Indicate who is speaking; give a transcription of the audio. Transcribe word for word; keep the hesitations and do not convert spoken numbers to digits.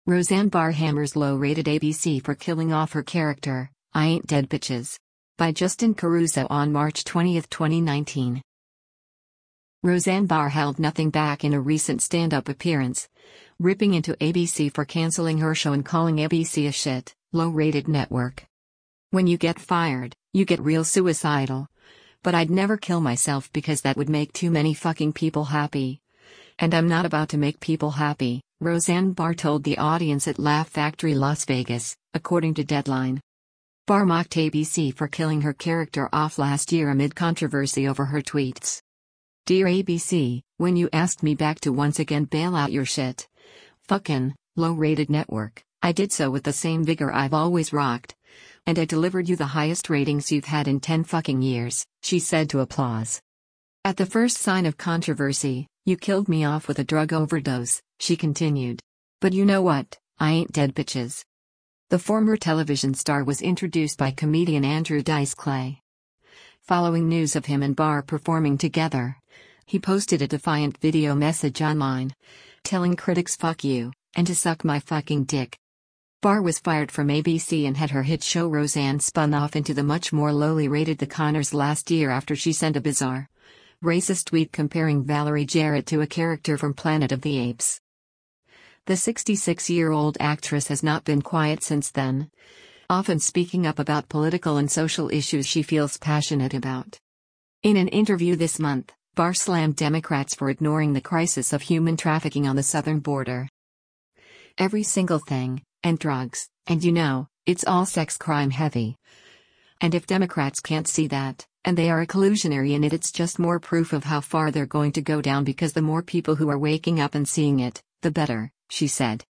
Speaker 1: Roseanne Barr hammers low-rated A B C for killing off her character, I Ain't Dead Bitches. By Justin Caruso on March twentieth, twenty nineteen. Roseanne Barr held nothing back in a recent stand-up appearance, ripping into A B C for canceling her show and calling A B C a shit, low-rated network. When you get fired, you get real suicidal. But I'd never kill myself because that would make too many fucking people happy. And I'm not about to make people happy, Roseanne Barr told the audience at Laugh Factory Las Vegas, according to Deadline. Barr mocked A B C for killing her character off last year amid controversy over her tweets. Dear A B C, when you asked me back to once again bail out your shit, fucking, low-rated network, I did so with the same vigor I've always rocked. And I delivered you the highest ratings you've had in ten fucking years, she said to Applause. At the first sign of controversy, you killed me off with a drug overdose, she continued. But you know what, I ain't dead bitches. The former television star was introduced by comedian Andrew Dice Clay. Following news of him and Barr performing together, he posted a defiant video message online, telling critics fuck you, and to suck my fucking dick. Barr was fired from A B C and had her hit show Roseanne spun off into the much more lowly rated The Conners last year after she sent a bizarre, racist tweet comparing Valerie Jarrett to a character from Planet of the Apes. The sixty-six-year-old actress has not been quiet since then, often speaking up about political and social issues she feels passionate about. In an interview this month, Barr slammed Democrats for ignoring the crisis of human trafficking on the southern border. Every single thing, and drugs, and you know, it's all sex crime heavy. And if Democrats can't see that, and they are a collusionary in it, it's just more proof of how far they're going to go down, because the more people who are waking up and seeing it, the better, she said.